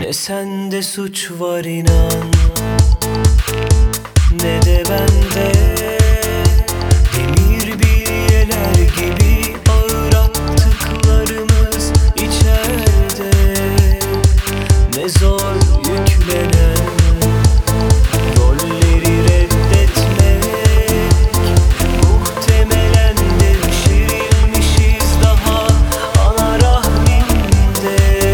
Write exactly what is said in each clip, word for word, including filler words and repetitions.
Ne sende suç var inan, ne de bende. Demir bilyeler gibi ağır attıklarımız içeride. Ne zor yüklenen rolleri reddetmek. Muhtemelen devşirilmişiz daha ana rahminde.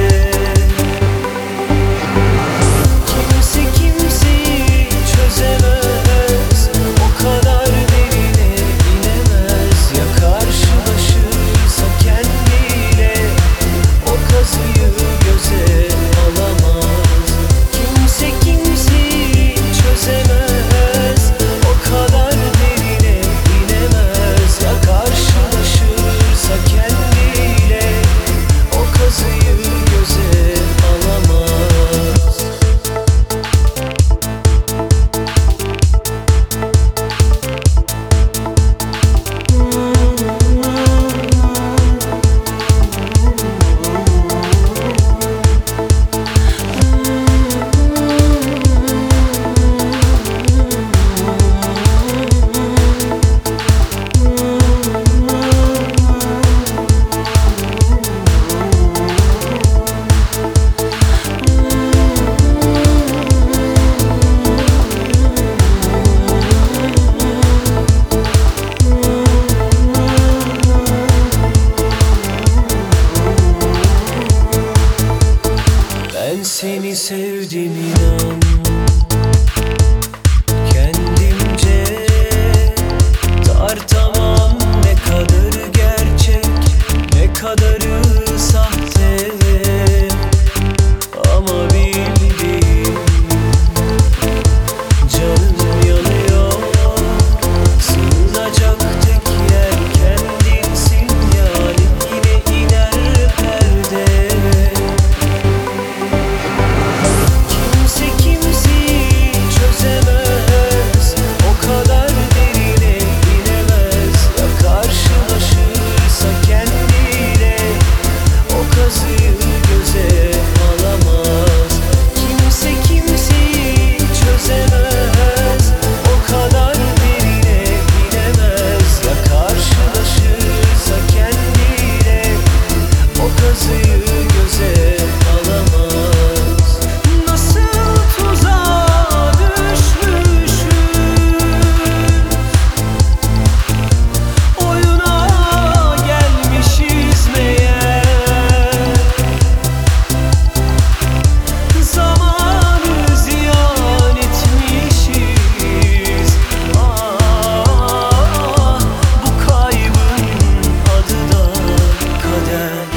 Kimse kimseyi çözemez, o kadar derine inemez. Ya karşılaşırsa kendiyle, o kazıyı göze alamaz. Kimse kimseyi çözemez, o kadar derine inemez. Ya karşılaşırsa kendiyle, o kazıyı göze alamaz. Ben seni sevdim inan, kendimce tartamam. Ne kadarı gerçek, ne kadarı sahte. Ama bildiğim, canım yanıyor. Sığınacak tek yer kendinsin, yani yine iner perde. Kimse kimseyi çözemez, o kadar derine inemez. Ya karşılaşırsa kendiyle, o kazıyı göze alamaz. Kimse kimseyi çözemez, o kadar derine inemez. Ya karşılaşırsa kendiyle, o kazıyı göze alamaz. Nasıl tuzağa düşmüşüz, oyuna gelmişiz meğer. Zamanı ziyan etmişiz. Ah, bu kaybın adı da kader.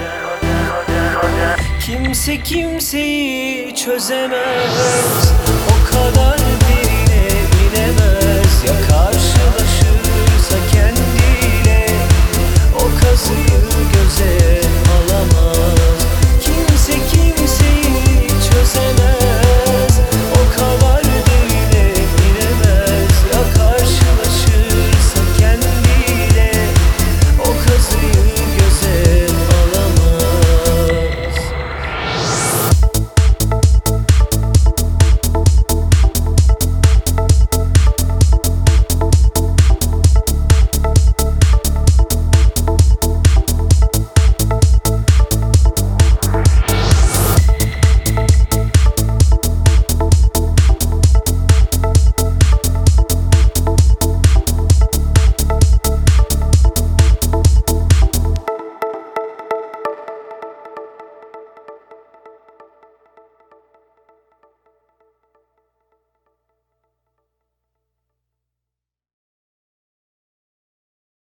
Kimse kimseyi çözemez,